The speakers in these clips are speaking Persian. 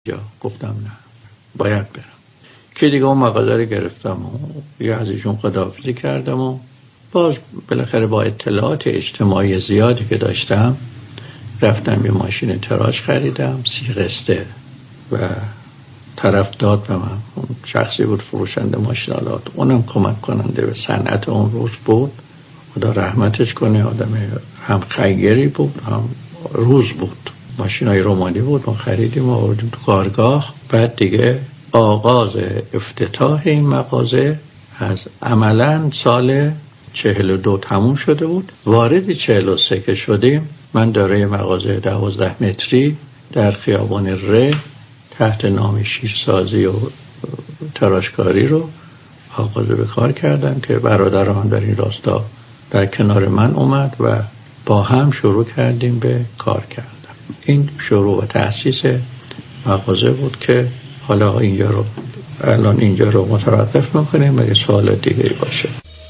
جا گفتم نه باید برم که دیگه اون مغازه رو گرفتم و یه از ایشون خداحافظی کردم و باز بالاخره با اطلاعات اجتماعی زیادی که داشتم رفتم یه ماشین تراش خریدم 30 قسطه و طرف داد به من. اون شخصی بود فروشنده ماشینالات، اونم کمک کننده به صنعت اون روز بود، خدا رحمتش کنه. آدم هم خیری بود هم روز بود. ماشینای رومانی بود، ما خریدیم و آوردیم تو کارگاه. بعد دیگه آغاز افتتاح این مغازه از عملاً سال 42 تموم شده بود. وارد 43 که شدیم من دارای مغازه 12 متری در خیابان ره تحت نام شیرسازی و تراشکاری رو آغاز به کار کردم که برادران در این راستا در کنار من اومد و با هم شروع کردیم به کار کردن. این شروع و تأسیس مغازه بود که حالا الان اینجا رو متوقف میکنیم اگه سوال دیگه باشه.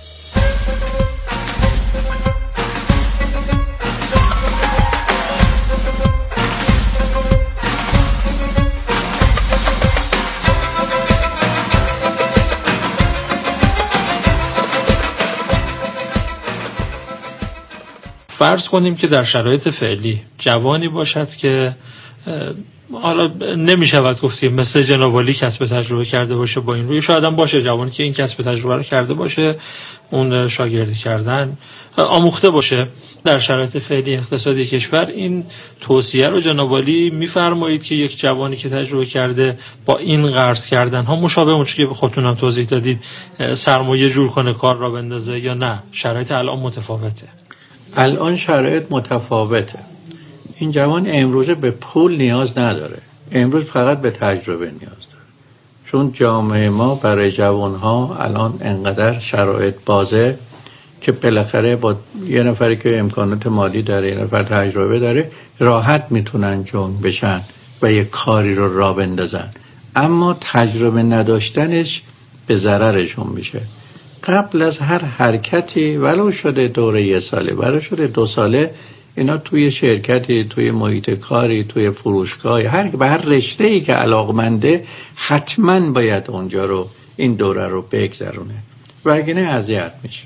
فرض کنیم که در شرایط فعلی جوانی باشد که حالا نمیشود گفت مثل جناب عالی کسب تجربه کرده باشه با این روی، شاید هم باشه جوانی که این کسب تجربه رو کرده باشه، اون شاگردی کردن آموخته باشه. در شرایط فعلی اقتصادی کشور این توصیه رو جناب عالی میفرمایید که یک جوانی که تجربه کرده با این قرض کردن ها مشابه اون چیزی که خودتون هم توضیح دادید سرمایه جور کنه کار را بندازه، یا نه شرایط الان متفاوته؟ الان شرایط متفاوته. این جوان امروزه به پول نیاز نداره، امروز فقط به تجربه نیاز داره. چون جامعه ما برای جوانها الان انقدر شرایط بازه که بالاخره با یه نفری که امکانات مالی داره، یه نفر تجربه داره، راحت میتونن جنگ بشن و یه کاری رو راه بندازن. اما تجربه نداشتنش به ضررشون میشه. قبل از هر حرکتی ولو شده دوره 1 ساله ولو شده 2 ساله، اینا توی شرکتی، توی محیط کاری، توی فروشگاهی، به هر رشته‌ای که علاقمنده حتما باید اونجا رو این دوره رو بگذرونه و اگه نه اذیت میشه.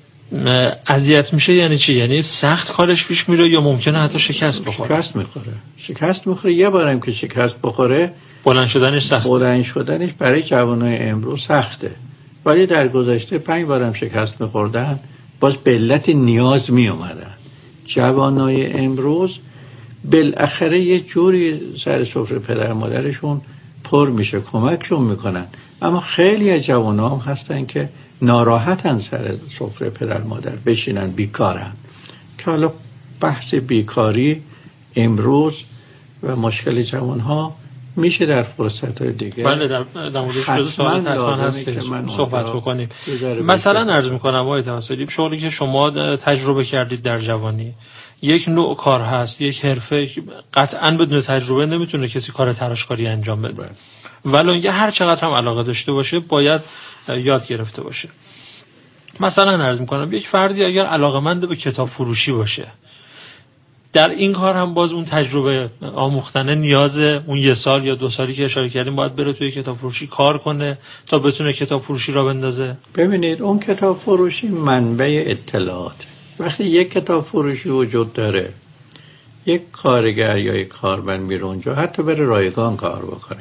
اذیت میشه یعنی چی؟ یعنی سخت کارش پیش میره یا ممکنه حتی شکست بخوره؟ شکست میخوره. یه بارم که شکست بخوره بلند شدنش سخته. بلند شدنش برای جوانای امروز سخته، ولی در گذشته 5 بارم شکست میخوردن باز به علت نیاز میومدن. جوانای امروز بالاخره یه جوری سر سفره پدر مادرشون پر میشه، کمکشون میکنن. اما خیلی از جوانا هم هستن که ناراحتن سر سفره پدر مادر بشینن، بیکارن. که حالا بحث بیکاری امروز و مشکل جوانها میشه در فرصت‌های دیگه. بله در موردش سوال حتما هست که صحبت بکنیم. مثلا عرض میکنم آقای توسلی، شغلی که شما تجربه کردید در جوانی یک نوع کار هست، یک حرفه، قطعاً بدون تجربه نمیتونه کسی کار تراشکاری انجام بده. ولی اینکه هر چقدر هم علاقه داشته باشه باید یاد گرفته باشه. مثلا عرض میکنم یک فردی اگر علاقه‌مند به کتاب فروشی باشه، در این کار هم باز اون تجربه آموختنه نیاز اون 1 سال یا 2 سالی که اشاره کردیم باید بره توی کتاب فروشی کار کنه تا بتونه کتاب فروشی را بندازه. ببینید اون کتاب فروشی منبع اطلاعات. وقتی یک کتاب فروشی وجود داره، یک کارگر یا یک کارمند میره اونجا، حتی بره رایگان کار بکنه،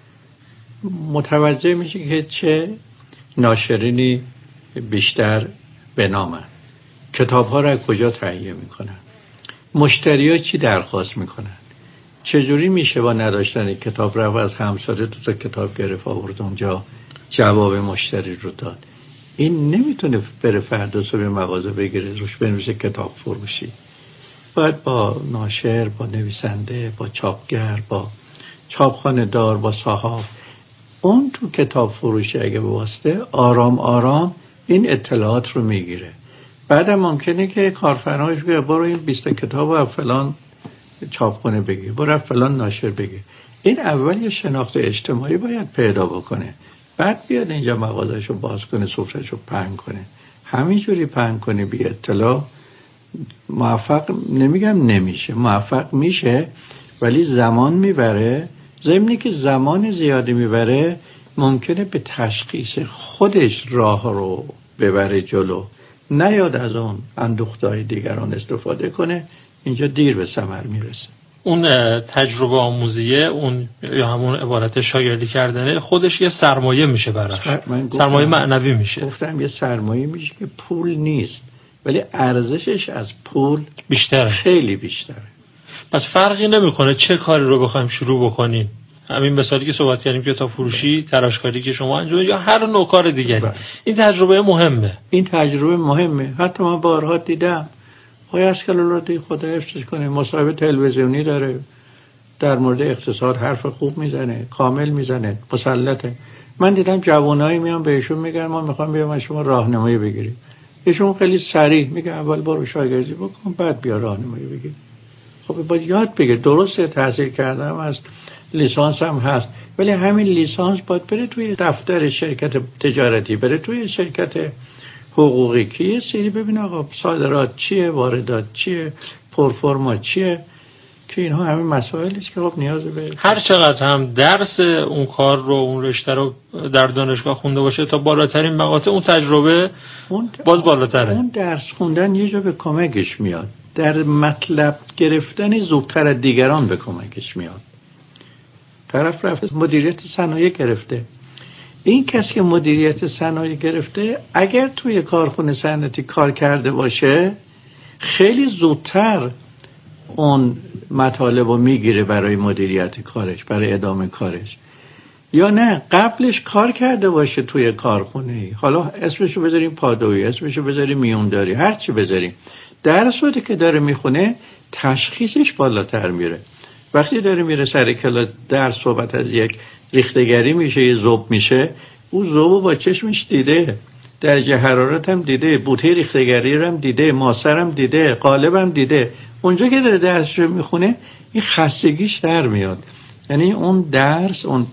متوجه میشه که چه ناشرینی بیشتر به نامن، کتاب ها را از کجا تهیه میکنن، مشتری ها چی درخواست میکنن، چجوری میشه با نداشتن کتاب رو از همساده 2 تا کتاب گرفت آورد اونجا جواب مشتری رو داد. این نمیتونه بره فردا صبح مغازه بگیره روش بنویسه کتاب فروشی. باید با ناشر، با نویسنده، با چاپگر، با چاپخانه دار، با صحاف، اون تو کتاب فروشی اگه بواسطه آرام آرام این اطلاعات رو میگیره. بعدم ممکنه که کارفرمایش بگه برو این 20 کتاب رو فلان چاپخانه بگی، برو فلان ناشر بگی. این اول یه شناخت اجتماعی باید پیدا بکنه، بعد بیاد اینجا مغازه‌شو باز کنه، سفره‌شو پهن کنه. همینجوری پهن کنه بی اطلاع موفق نمیگم نمیشه، موفق میشه، ولی زمان میبره ضمنی که زمان زیادی میبره ممکنه به تشخیص خودش راه رو ببره جلو، نیاد از اون اندوخته‌های دیگران استفاده کنه. اینجا دیر به ثمر میرسه. اون تجربه آموزیه، اون یا همون عبارت شاگردی کردنه، خودش یه سرمایه میشه براش، سرمایه معنوی میشه. گفتم یه سرمایه میشه که پول نیست، ولی ارزشش از پول بیشتره، خیلی بیشتره. پس فرقی نمیکنه چه کاری رو بخوایم شروع بکنیم، همین مثالی که صحبت کردیم که تا فروشی، تراشکاری که شما انجام یا هر نوع کار دیگری، این تجربه مهمه. این تجربه مهمه. حتی من بارها دیدم آقای اسکلالادی خدا حفظش کنه مصاحبه تلویزیونی داره، در مورد اقتصاد حرف خوب میزنه، کامل میزنه، مسلطه. من دیدم جوانایی میان بهشون میگن ما میخوام بیام شما راهنمایی بگیریم. ایشون خیلی صریح میگه اول برو شاگردی بکن بعد بیا راهنمایی بگیر. خب باید یاد بگیر. درسته تحصیل کردم هست، لیسانس هم هست، ولی همین لیسانس باید بره توی دفتر شرکت تجارتی، بره توی شرکت حقوقی که یه سری ببین آقا صادرات چیه، واردات چیه، پرفورما چیه، که اینها همین مسائلی است که خب نیاز به هر چقدر هم درس اون کار رو، اون رشته رو در دانشگاه خونده باشه تا بالاترین مقاطع اون تجربه باز بالاتره. اون درس خوندن یه جا به کمکش میاد، در مطلب گرفتن زودتر از دیگران به کمکش میاد. طرف رفت مدیریت صنایع گرفته، این کسی که مدیریت صنایع گرفته اگر توی کارخونه صنعتی کار کرده باشه خیلی زودتر اون مطالب رو میگیره برای مدیریت کارش، برای ادامه کارش. یا نه قبلش کار کرده باشه توی کارخونه، حالا اسمشو بذاریم پادویی، اسمشو بذاریم میونداری، هر چی بذاریم، درسوده که داره میخونه تشخیصش بالاتر میره. وقتی داره میره سر کلاس در صحبت از یک ریختگری میشه، یه ذوب میشه، او ذوبو با چشمش دیده، درجه حرارت هم دیده، بوته ریختگری هم دیده، ماسر هم دیده، قالب هم دیده. اونجا که داره درس رو میخونه این خستگیش در میاد. یعنی اون درس، اون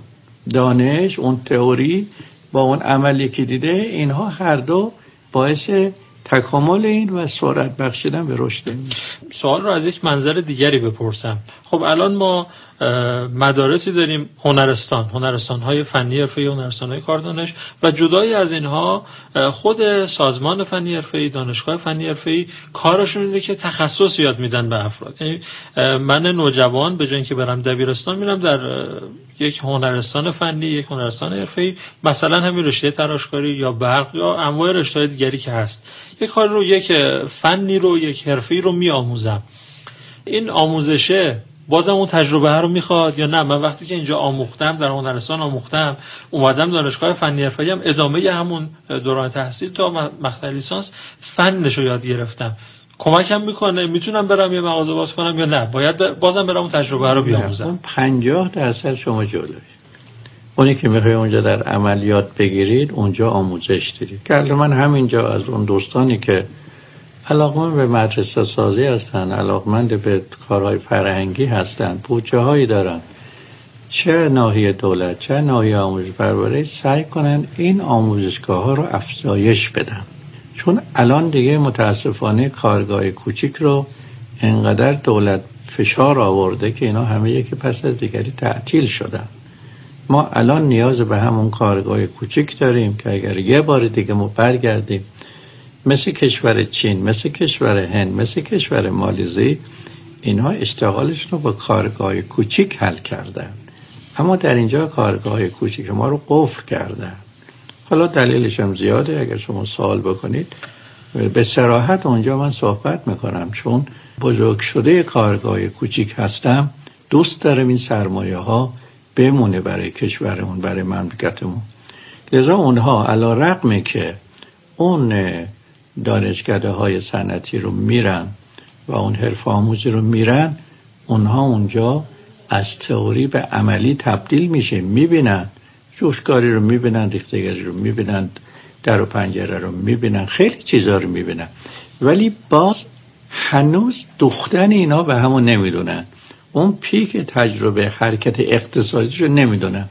دانش، اون تئوری با اون عملی که دیده، اینها هر دو باعث تکامل این و سرعت بخشیدن به رشد. سوال رو از یک منظر دیگری بپرسم. خب الان ما مدارسی داریم، هنرستان‌های فنی حرفه‌ای، هنرستان‌های کاردانش، و جدای از اینها خود سازمان فنی حرفه‌ای، دانشگاه فنی حرفه‌ای کارشون اینه که تخصص یاد میدن به افراد. یعنی من نوجوان به جای اینکه برم دبیرستان میرم در یک هنرستان فنی، یک هنرستان حرفه‌ای، مثلا همین رشته تراشکاری یا برق یا انواع رشته‌های دیگری که هست، یک کار رو، یک فنی رو، یک حرفه‌ای رو میآموزم. این آموزشه بازم اون تجربه رو میخواد یا نه؟ من وقتی که اینجا آموختم، در هنرستان آموختم، اومدم دانشگاه فنی حرفه‌ای هم ادامه همون دوران تحصیل تا مقطع لیسانس فنش رو یاد گرفتم، کمکم میکنه میتونم برم یه مغازه باز کنم یا نه باید بازم برم اون تجربه رو بیاموزم؟ اون 50% شما جلوی اونی که میخوای اونجا در عملیات بگیرید اونجا آموزش دیدید. که من همینجا از اون دوستانی که علاقمند به مدرسه سازی هستن، علاقمند به کارهای فرهنگی هستن، بودجه هایی دارن، چه ناحیه دولت چه ناحیه آموزش پرورش، سعی کنن این آموزشگاه ها رو افزایش بدن. چون الان دیگه متاسفانه کارگاه کوچیک رو انقدر دولت فشار آورده که اینا همه یکی پس از دیگری تعطیل شدن. ما الان نیاز به همون کارگاه کوچیک داریم که اگر یه بار دیگه ما برگردیم مثل کشور چین، مثل کشور هند، مثل کشور مالزی، اینها اشتغالشون رو با کارگاه کوچیک حل کردن، اما در اینجا کارگاه کوچیک ما رو قفل کردن. حالا دلیلش هم زیاده، اگر شما سوال بکنید به صراحت اونجا من صحبت میکنم، چون بزرگ شده کارگاه کوچیک هستم، دوست دارم این سرمایه ها بمونه برای کشورمون، برای مملکتمون. لذا اونها علی رغم که اون دانشکده های صنعتی رو میرن و اون حرف آموزی رو میرن، اونها اونجا از تئوری به عملی تبدیل میشه، میبینن جوشکاری رو، میبینن ریختگری رو، میبینن در و پنجره رو، میبینن خیلی چیزا رو میبینن، ولی باز هنوز دوختن اینا به همون نمیدونن، اون پیک تجربه حرکت اقتصادی رو نمیدونن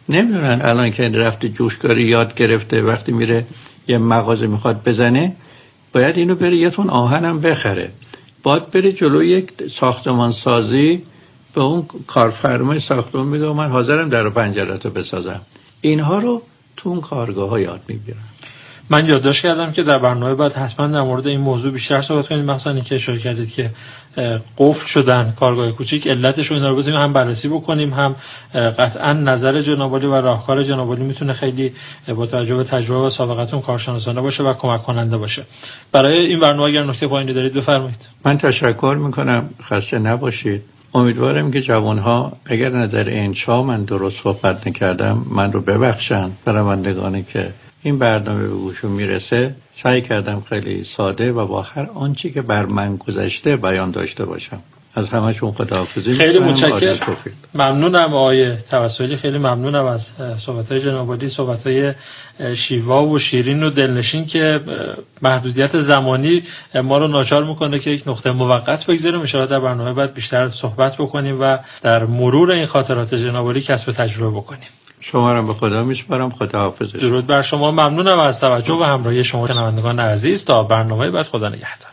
الان که رفته جوشکاری یاد گرفته، وقتی میره یه مغازه میخواد بزنه باید اینو بره یه تون آهنم بخره، باید بره جلو یک ساختمان سازی به اون کارفرمای ساختمون میگم من حاضرم در و پنجره‌تو بسازم. اینها رو تو اون کارگاه‌ها یاد میگیرن. من یادداشت کردم که در برنامه بعد حتما در مورد این موضوع بیشتر صحبت کنیم، مثلا اینکه اشاره کردید که قفل شدن کارگاه کوچیک، علتش رو اینا رو بتونیم هم بررسی بکنیم، هم قطعا نظر جناب عالی و راهکار جناب عالی میتونه خیلی با توجه به تجربه و سابقتون کارشناسانه باشه و کمک کننده باشه. برای این برنامه اگر نکته پایانی دارید بفرمایید. من تشکر میکنم، خسته نباشید. امیدوارم که جوانها اگر نظر انشا من درست صحبت نکردم من رو ببخشن. پروندگانی که این برنامه به گوشم میرسه سعی کردم خیلی ساده و با هر آنچه که بر من گذشته بیان داشته باشم. از همشون خداحافظی میکنم. خیلی متشکرم. ممنونم آقای توسلی، خیلی ممنونم از صحبت‌های جناب عالی، صحبت‌های شیوا و شیرین و دلنشین که محدودیت زمانی ما رو ناچار میکنه که یک نقطه موقت بگذاریم. ان شاءالله در برنامه بعد بیشتر صحبت بکنیم و در مرور این خاطرات جناب عالی کسب تجربه بکنیم. شما را به خدا میسپارم. خداحافظ. درود بر شما. ممنونم از توجه و همراهی شما شنوندگان عزیز. تا برنامه بعد خدا نگهدار.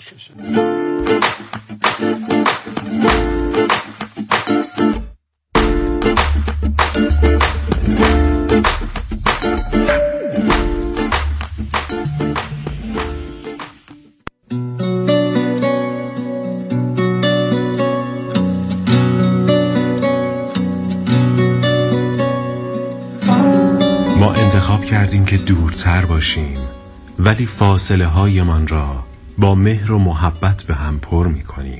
کردیم که دورتر باشیم ولی فاصله های من را با مهر و محبت به هم پر می کنیم.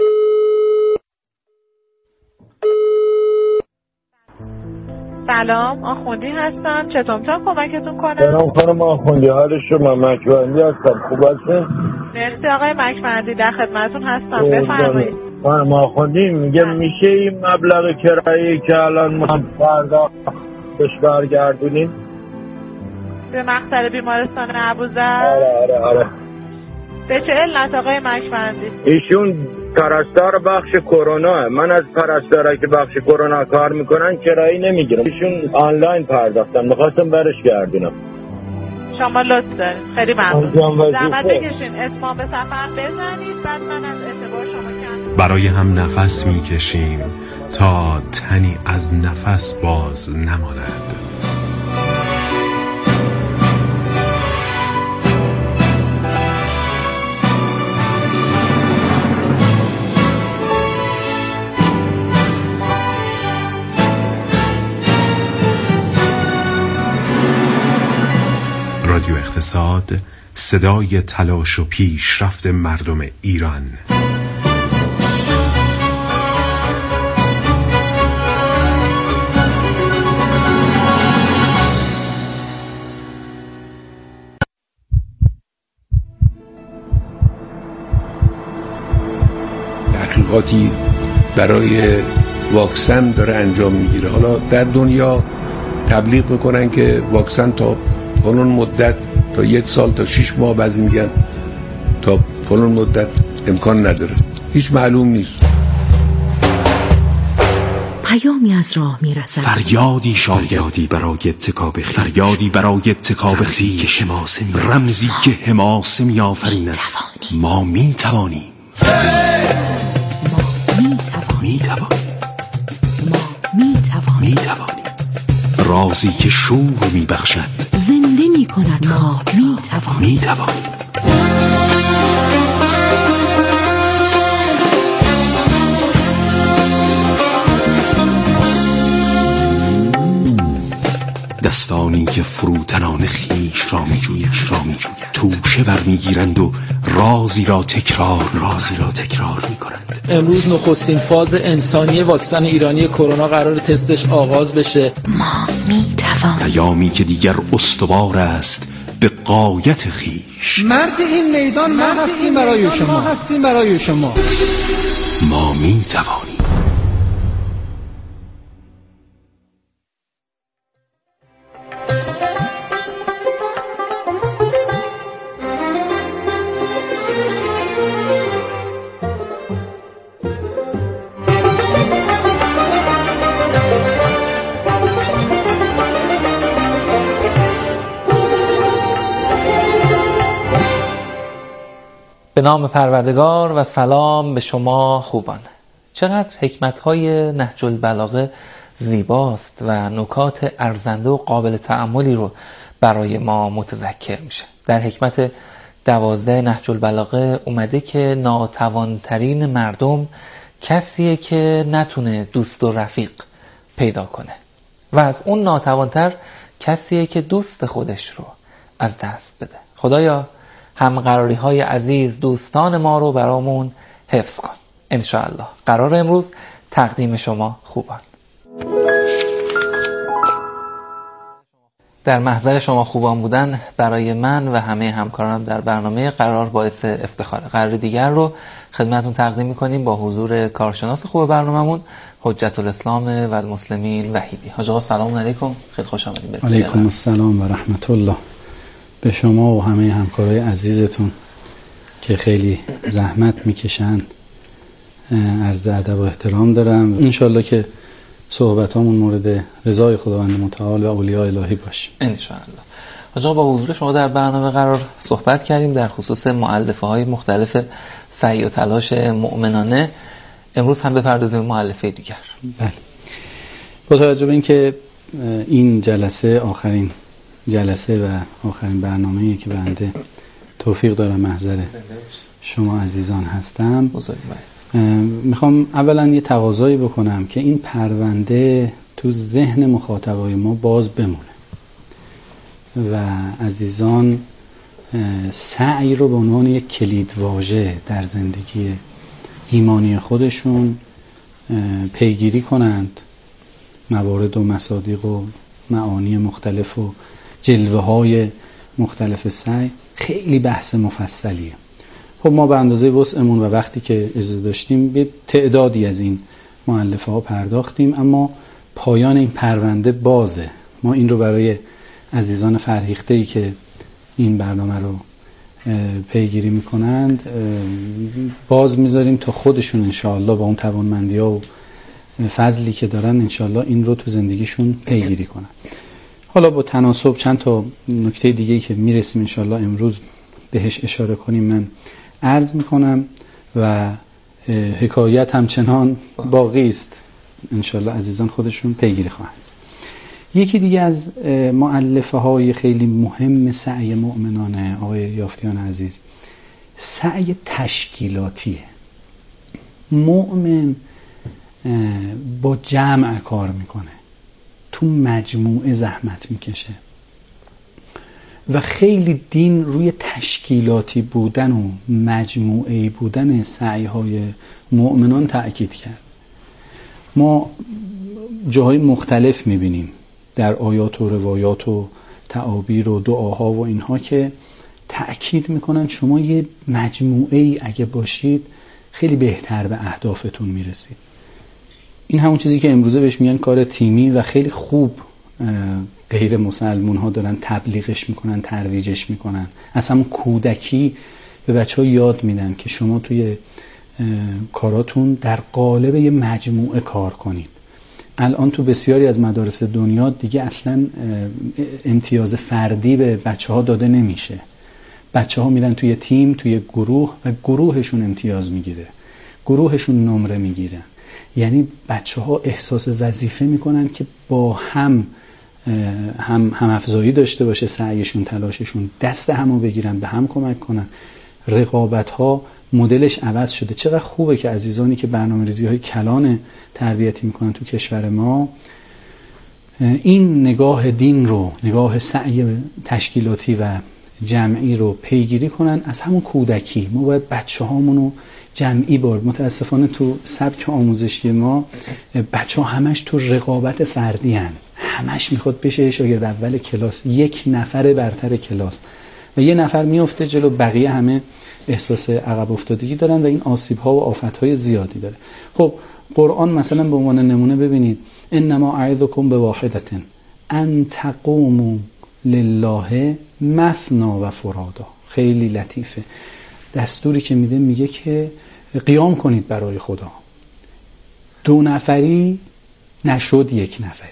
سلام، آخوندی هستم. چطور میتونم کمکتون کنم؟ سلام خانم آخوندی، حال شما؟ مکبندی هستم. خوب هستم؟ مرسی آقای مکبندی، در خدمتتون هستم. بفرمایید. خانم آخوندی میگه میشه این مبلغ کرایه‌ای که الان ما پرداختش برگردونیم به مقصد بیمارستان ابوذر؟ آره. به چه علت آقای مکبندی؟ ایشون پرستار بخش کرونا. من از پرستارایی که بخش کرونا کار میکنن کرایه نمیگیرم. ایشون آنلاین پرداختن، میخواستم برش گردونم. شما لطف دارید، خیلی ممنون. زحمت بکشین اتمام به سفر بزنید، بعد من از اعتبار شما کنم. برای هم نفس میکشیم تا تنی از نفس باز نماند. رادیو اقتصاد، صدای تلاش و پیشرفت مردم ایران. تحقیقاتی برای واکسن داره انجام میگیره. حالا در دنیا تبلیغ میکنن که واکسن تا فلان مدت، تا 1 سال تا 6 ماه، بعضی میگن تا فلان مدت امکان نداره، هیچ معلوم نیست. پیامی از راه میرسد، فریادی شاید برای اتکاب خیش، فریادی برای اتکاب خیش، رمزی که حماسه میآفریند. ما میتوانیم، میتوانیم، رازی که شور میبخشد، زنده میکند خواب. میتوانیم. دستانی که فروتنان خیش را میجوید، توشه برمیگیرند و رازی را تکرار میکنند. امروز نخستین فاز انسانی واکسن ایرانی کرونا قرار تستش آغاز بشه. ما میتوانیم. پیامی که دیگر استوار است به غایت خیش. مرد این میدان ما هستیم برای شما. ما میتوانیم. به نام پروردگار و سلام به شما خوبان. چقدر حکمت‌های نهج البلاغه زیباست و نکات ارزنده و قابل تأملی رو برای ما متذکر میشه. در حکمت 12 نهج البلاغه اومده که ناتوانترین مردم کسیه که نتونه دوست و رفیق پیدا کنه و از اون ناتوانتر کسیه که دوست خودش رو از دست بده. خدایا همقراری های عزیز دوستان ما رو برامون حفظ کن انشاءالله. قرار امروز تقدیم شما خوبان. در محضر شما خوبان بودن برای من و همه همکارانم در برنامه قرار باعث افتخاره. قرار دیگر رو خدمتون تقدیم میکنیم با حضور کارشناس خوب برنامه‌مون حجت الاسلام و المسلمین وحیدی. حاج آقا سلام علیکم، خیلی خوش آمدید. علیکم السلام و رحمت الله به شما و همه همکارای عزیزتون که خیلی زحمت میکشن. عرض ادب و احترام دارم. انشالله که صحبتامون مورد رضای خداوند متعال و اولیاء الهی باشه انشاءالله. حاج آقا با حضور شما در برنامه قرار صحبت کردیم در خصوص مؤلفه های مختلف سعی و تلاش مؤمنانه. امروز هم بپردازیم مؤلفه دیگر. بله. با توجه به اینکه این جلسه آخرین جلسه و آخرین برنامه‌ای که بنده توفیق دارم محضر شما عزیزان هستم، میخوام اولا یه تقاضایی بکنم که این پرونده تو ذهن مخاطبای ما باز بمونه و عزیزان سعی رو به عنوان یک کلیدواژه در زندگی ایمانی خودشون پیگیری کنند. موارد و مصادیق و معانی مختلف و جلوه های مختلف سعی خیلی بحث مفصلیه. خب ما به اندازه وسعمون و وقتی که اجازه داشتیم به تعدادی از این مؤلفه ها پرداختیم، اما پایان این پرونده بازه. ما این رو برای عزیزان فرهیخته‌ای که این برنامه رو پیگیری میکنند باز میذاریم تا خودشون انشاءالله با اون توانمندی ها و فضلی که دارن انشاءالله این رو تو زندگیشون پیگیری کنن. حالا با تناسب چند تا نکته دیگه‌ای که میرسیم انشاءالله امروز بهش اشاره کنیم من عرض میکنم و حکایت همچنان باقی است انشاءالله عزیزان خودشون پیگیری خواهند. یکی دیگه از مؤلفه های خیلی مهم سعی مؤمنانه آقای یافتیان عزیز سعی تشکیلاتیه. مؤمن با جمع کار میکنه، تو مجموعه زحمت میکشه و خیلی دین روی تشکیلاتی بودن و مجموعه‌ای بودن سعی‌های مؤمنان تأکید کرد. ما جاهای مختلف میبینیم در آیات و روایات و تعابیر و دعاها و اینها که تأکید میکنن شما یه مجموعه‌ای اگه باشید خیلی بهتر به اهدافتون میرسید. این همون چیزی که امروزه بهش میگن کار تیمی و خیلی خوب غیر مسلمون ها دارن تبلیغش میکنن، ترویجش میکنن. از همون کودکی به بچه ها یاد میدن که شما توی کاراتون در قالب یه مجموعه کار کنید. الان تو بسیاری از مدارس دنیا دیگه اصلا امتیاز فردی به بچه ها داده نمیشه. بچه ها میرن توی تیم، توی گروه و گروهشون امتیاز میگیره، گروهشون نمره میگیرن. یعنی بچه ها احساس وظیفه میکنن که با هم افزایی داشته باشه سعیشون، تلاششون، دست همو بگیرن، به هم کمک کنن. رقابت ها مدلش عوض شده. چقدر خوبه که عزیزانی که برنامه‌ریزی های کلان تربیتی میکنن تو کشور ما این نگاه دین رو، نگاه سعی تشکیلاتی و جمعی رو پیگیری کنن از همون کودکی. ما باید بچه هامونو جمعی بار. متاسفانه تو سبک آموزشی ما بچه ها همش تو رقابت فردی هن. همش میخواد بشه شاگرد اول کلاس، یک نفر برتر کلاس و یه نفر میفته جلو، بقیه همه احساس عقب افتادگی دارن و این آسیب ها و آفت های زیادی داره. خب قرآن مثلا به عنوان نمونه ببینید انما اعظکم بواحدة ان تقوموا لله مثنا و فرادا. خیلی لطیفه. دستوری که میده میگه که قیام کنید برای خدا. 2 نفری نشد 1 نفری.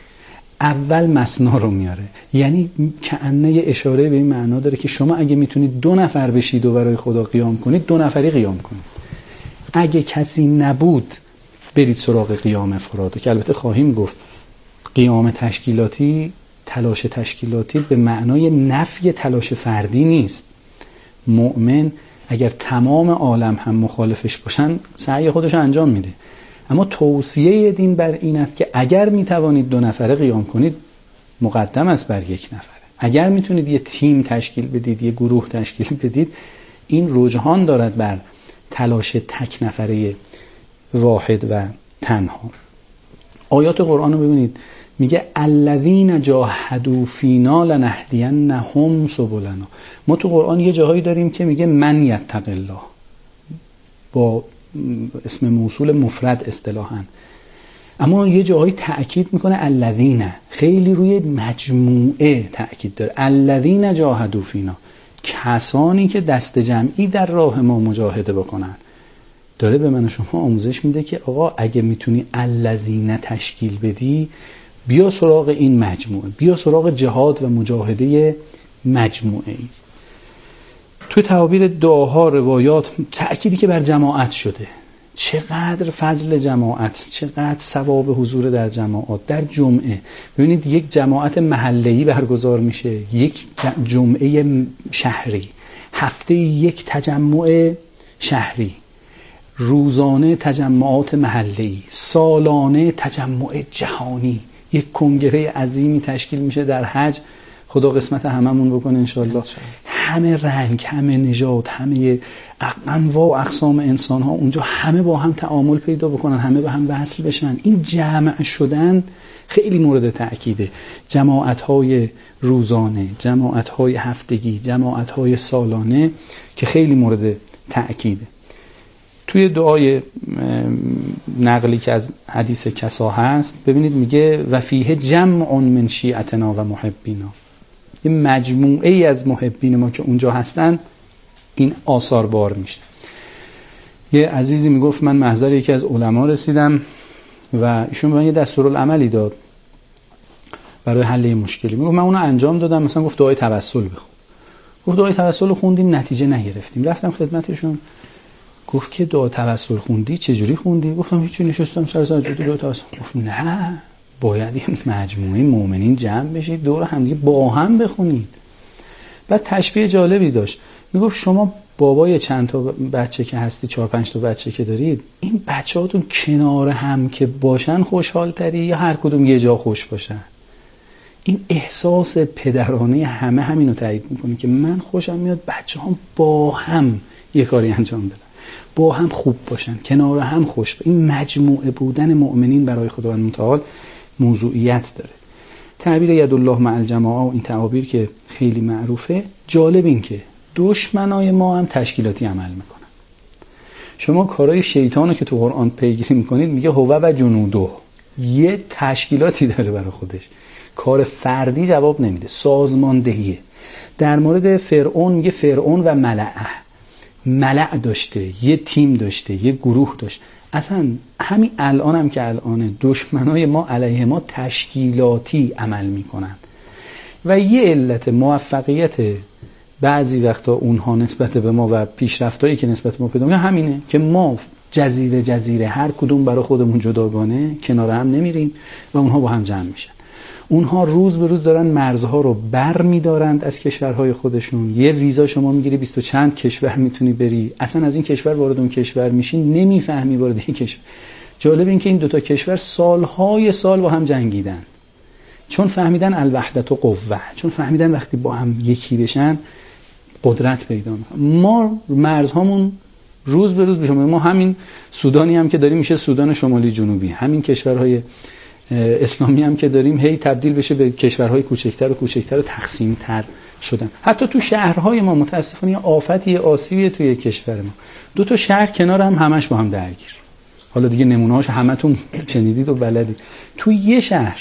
اول مثنا رو میاره، یعنی کأنه اشاره به این معنا داره که شما اگه میتونید 2 نفر بشید و برای خدا قیام کنید 2 نفری قیام کنید. اگه کسی نبود برید سراغ قیام افراد، که البته خواهیم گفت قیام تشکیلاتی، تلاش تشکیلاتی به معنای نفی تلاش فردی نیست. مؤمن اگر تمام عالم هم مخالفش باشن سعی خودش انجام میده، اما توصیه دین بر این است که اگر میتوانید 2 نفره قیام کنید مقدم است بر 1 نفره. اگر میتونید یه تیم تشکیل بدید، یه گروه تشکیل بدید، این رجحان دارد بر تلاش تک نفره واحد و تنها. آیات قرآن رو ببینید، میگه الذین جاهدوا فینا لنهدینهم سبلنا. ما تو قرآن یه جاهایی داریم که میگه من یتق الله با اسم موصول مفرد اصطلاحاً، اما یه جاهایی تأکید میکنه الذین، خیلی روی مجموعه تأکید داره. الذین جاهدوا فینا، کسانی که دست جمعی در راه ما مجاهده بکنن. داره به من و شما آموزش میده که آقا اگه میتونی الذین تشکیل بدی، بیا سراغ این مجموعه، بیا سراغ جهاد و مجاهده مجموعه ای. تو تعابیر دعاها، روایات تأکیدی که بر جماعت شده. چقدر فضل جماعت، چقدر ثواب حضور در جماعت، در جمعه. ببینید یک جماعت محله‌ای برگزار میشه، یک جمعه شهری، هفته یک تجمع شهری، روزانه تجمعات محله‌ای، سالانه تجمع جهانی، یک کنگره عظیمی تشکیل میشه در حج. خدا قسمت هممون بکنه انشالله. همه رنگ، همه نژاد، همه انواع و اقسام انسان ها اونجا همه با هم تعامل پیدا بکنن، همه به هم وصل بشن. این جمع شدن خیلی مورد تأکیده. جماعت های روزانه، جماعت های هفتگی، جماعت های سالانه که خیلی مورد تأکیده. توی دعای نقلی که از حدیث کسا هست ببینید میگه و فیه جمع من شیعتنا و محبینا، یه مجموعه ای از محبین ما که اونجا هستن این آثار بار میشه. یه عزیزی میگفت من محضر یکی از علما رسیدم و ایشون به من یه دستورالعملی داد برای حل مشکلی. میگفت من اونو انجام دادم، مثلا گفت دعای توسل بخون. گفت دعای توسل خوندیم نتیجه نگرفتیم. رفتم خدمتشون، گفت که دعا توسل خوندی؟ چجوری خوندی؟ گفتم هیچی، نشستم سر سجاده دعا توسل. گفت نه، باید این مجموعه مؤمنین جمع بشید دور هم دیگه با هم بخونید. بعد تشبیه جالبی داشت، میگفت شما بابای چند تا بچه که هستی، 4-5 تا بچه که دارید، این بچه‌هاتون کنار هم که باشن خوشحال تری یا هر کدوم یه جا خوش باشن؟ این احساس پدرانه همه همینو تایید میکنه که من خوشم میاد بچه‌هام با هم یه کاری انجام بدن، با هم خوب باشن، کنار هم خوش باشن. این مجموعه بودن مؤمنین برای خداوند متعال موضوعیت داره. تعبیر یدالله مع الجماعه و این تعابیر که خیلی معروفه، جالب این که دشمنای ما هم تشکیلاتی عمل میکنن. شما کارهای شیطانو که تو قرآن پیگیری میکنید میگه هو و جنودو، یه تشکیلاتی داره برای خودش، کار فردی جواب نمیده، سازماندهیه. در مورد فرعون میگه فرعون و ملأ داشته، یه تیم داشته، یه گروه داشت. اصلا همین الان هم که الانه دشمنای ما علیه ما تشکیلاتی عمل میکنن و یه علت موفقیت بعضی وقتا اونها نسبت به ما و پیشرفتایی که نسبت به ما پیدا میکنن همینه که ما جزیره هر کدوم برای خودمون جداگانه کنار هم نمیریم و اونها با هم جمع میشن. اونها روز به روز دارن مرزها رو بر میدارند از کشورهای خودشون. یه ویزا شما میگیری 20 چند کشور میتونی بری، اصلا از این کشور وارد اون کشور میشی نمیفهمی وارد این کشور. جالب این که این دوتا کشور سالهای سال با هم جنگیدن، چون فهمیدن الوحدت و قوه، چون فهمیدن وقتی با هم یکی بشن قدرت پیدا میکنن. ما مرزهامون روز به روز بیشتر، ما همین سودانی هم که داریم میشه سودان شمالی جنوبی، همین کشورهای اسلامی هم که داریم هی تبدیل بشه به کشورهای کوچکتر و کوچکتر و تقسیم تر شدن. حتی تو شهرهای ما متاسفانه یه آفتی، یه آسیبی توی کشور ما، دو تا شهر کنار هم همش با هم درگیر. حالا دیگه نمونه‌هاش همتون شنیدید و بلدید. تو یه شهر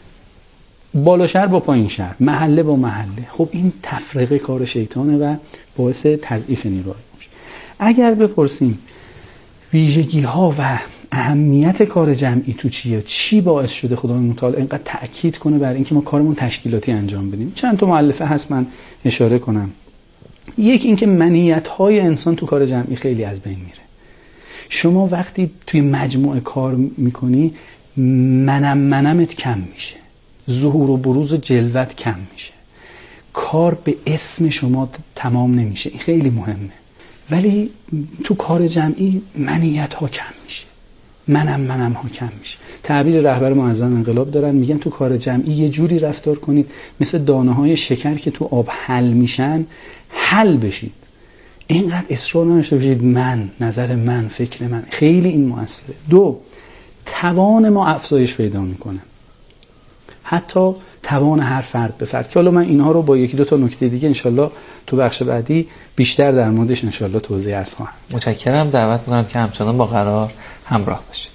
بالا شهر با پایین شهر، محله با محله. خب این تفرقه کار شیطانه و باعث تضعیف نیروی میشه. اگر بپرسیم ویژگی ها و اهمیت کار جمعی تو چیه، چی باعث شده خداوند متعال اینقدر تأکید کنه بر اینکه ما کارمون تشکیلاتی انجام بدیم، چند تا مؤلفه هست من اشاره کنم. یک اینکه منیت های انسان تو کار جمعی خیلی از بین میره. شما وقتی توی مجموعه کار میکنی منمت کم میشه، ظهور و بروز و جلوت کم میشه، کار به اسم شما تمام نمیشه. این خیلی مهمه. ولی تو کار جمعی منیت ها کم میشه، منم ها کم میشه. تعبیر رهبر معظم انقلاب دارن، میگن تو کار جمعی یه جوری رفتار کنید مثل دانه های شکر که تو آب حل میشن، حل بشید. اینقدر اصرار نمیشه بشید من، نظر من، فکر من. خیلی این موثره. 2، توان ما افزایش پیدا میکنه، حتی توان هر فرد به فرد، که حالا من اینها رو با 1-2 تا نکته دیگه انشالله تو بخش بعدی بیشتر در موردش انشالله توضیح عرض خواهم. متشکرم. دعوت میکنم که همچنان با قرار همراه باشید.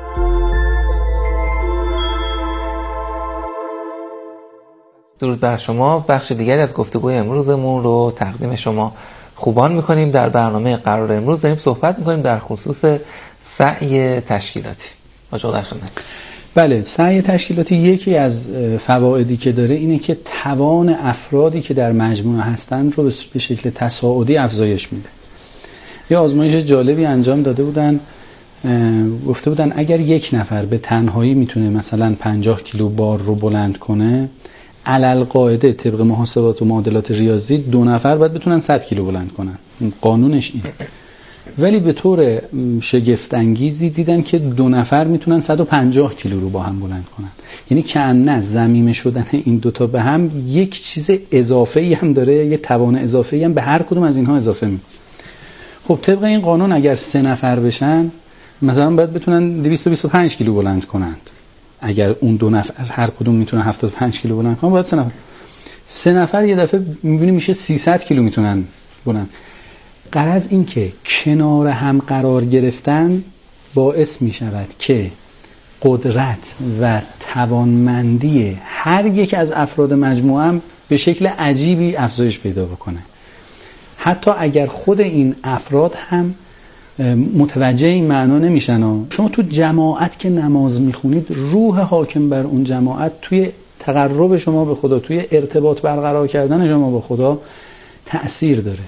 درود بر شما. بخش دیگری از گفتگوی امروزمون رو تقدیم شما خوبان میکنیم. در برنامه قرار امروز داریم صحبت میکنیم در خصوص سعی تشکیلاتی. آقا در خدمت. بله، سعی تشکیلاتی یکی از فوایدی که داره اینه که توان افرادی که در مجموعه هستن رو به شکل تصاعدی افزایش میده. یه آزمایش جالبی انجام داده بودن، گفته بودن اگر یک نفر به تنهایی میتونه مثلا 50 کیلو بار رو بلند کنه، علل قاعده طبق محاسبات و معادلات ریاضی 2 نفر باید بتونن 100 کیلو بلند کنن. قانونش اینه. ولی به طور شگفت انگیزی دیدن که 2 نفر میتونن 150 کیلو رو با هم بلند کنن. یعنی کأنه ضمیمه شدن این دوتا به هم یک چیز اضافه‌ای هم داره، یه توان اضافه‌ای هم به هر کدوم از اینها اضافه میکنه. خب طبق این قانون اگر 3 نفر بشن مثلا باید بتونن 225 کیلو بلند کنند. اگر اون 2 نفر هر کدوم میتونه 75 کیلو بلند کنن، باید 3 نفر یه دفعه میبینی میشه 300 کیلو میتونن بلند. غرض این که کنار هم قرار گرفتن باعث می شود که قدرت و توانمندی هر یک از افراد مجموعه هم به شکل عجیبی افزایش پیدا بکنه. حتی اگر خود این افراد هم متوجه این معنا نمیشن. شما تو جماعت که نماز میخونید، روح حاکم بر اون جماعت توی تقرب شما به خدا، توی ارتباط برقرار کردن شما با خدا تأثیر داره.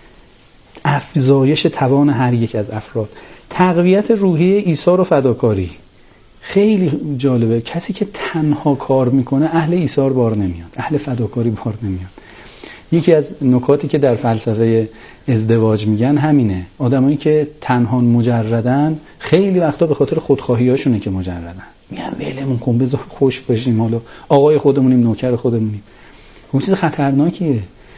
افزایش توان هر یک از افراد، تقویت روحیه ایثار و فداکاری. خیلی جالبه، کسی که تنها کار میکنه اهل ایثار بار نمیاد، اهل فداکاری بار نمیاد. یکی از نکاتی که در فلسفه ازدواج میگن همینه. آدمایی که تنها مجردن خیلی وقتا به خاطر خودخواهیاشونه که مجردن. میگن ولمون کن، بذار خوش باشیم، حالا آقای خودمونیم، نوکر خودمونیم. اون چیز خطرناکیه.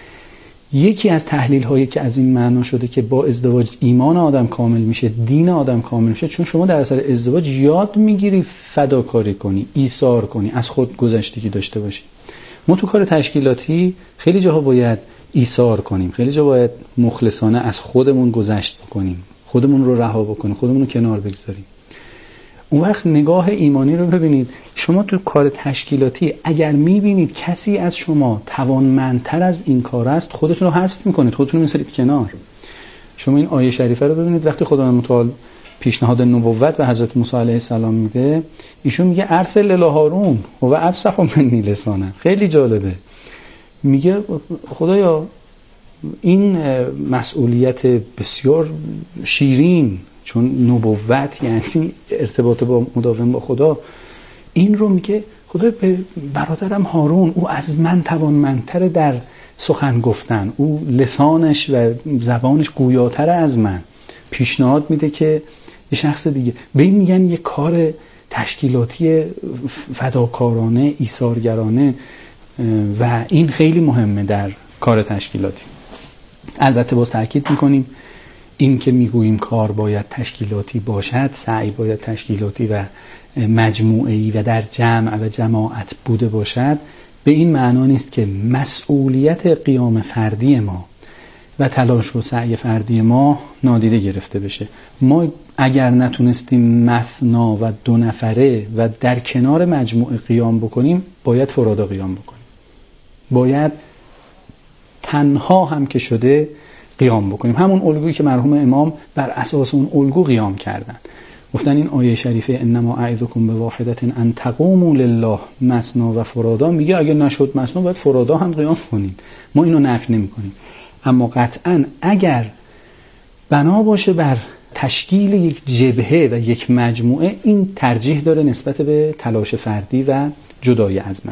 یکی از تحلیل هایی که از این معنا شده که با ازدواج ایمان آدم کامل میشه، دین آدم کامل میشه، چون شما در اثر ازدواج یاد میگیری فداکاری کنی، ایثار کنی، از خود گذشتگی داشته باشی. ما تو کار تشکیلاتی خیلی جاها باید ایثار کنیم، خیلی جا باید مخلصانه از خودمون گذشت بکنیم، خودمون رو رها بکنیم، خودمون رو کنار بگذاریم. اون وقت نگاه ایمانی رو ببینید. شما تو کار تشکیلاتی اگر میبینید کسی از شما توانمندتر از این کار است، خودتون رو حذف میکنید، خودتون رو میذارید کنار. شما این آیه شریفه رو ببینید. وقتی خداوند متعال پیشنهاد نبوت به حضرت موسی علیه السلام میده، ایشون میگه ارسل الی هارون و افصح منی لسانا. خیلی جالبه. میگه خدایا این مسئولیت بسیار شیرین، چون نبوت یعنی ارتباط با مداوم با خدا، این رو میگه خدا به برادرم هارون، او از من توانمندتر در سخن گفتن، او لسانش و زبانش گویاتر از من. پیشنهاد میده که یه شخص دیگه. به این میگن یه کار تشکیلاتی فداکارانه، ایثارگرانه، و این خیلی مهمه در کار تشکیلاتی. البته باز تاکید میکنیم این که میگوییم کار باید تشکیلاتی باشد، سعی باید تشکیلاتی و مجموعه‌ای و در جمع و جماعت بوده باشد، به این معنا نیست که مسئولیت قیام فردی ما و تلاش و سعی فردی ما نادیده گرفته بشه. ما اگر نتونستیم مثنا و 2 نفره و در کنار مجموعه قیام بکنیم، باید فرادا قیام بکنیم، باید تنها هم که شده قیام بکنیم. همون الگویی که مرحوم امام بر اساس اون الگو قیام کردن. گفتن این آیه شریفه انما اعظکم بواحدة ان تقوموا لله مثنا و فرادا، میگه اگه نشد مثنا باید فرادا هم قیام کنید. ما اینو نفی نمی‌کنیم، اما قطعاً اگر بنا باشه بر تشکیل یک جبهه و یک مجموعه این ترجیح داره نسبت به تلاش فردی و جدای از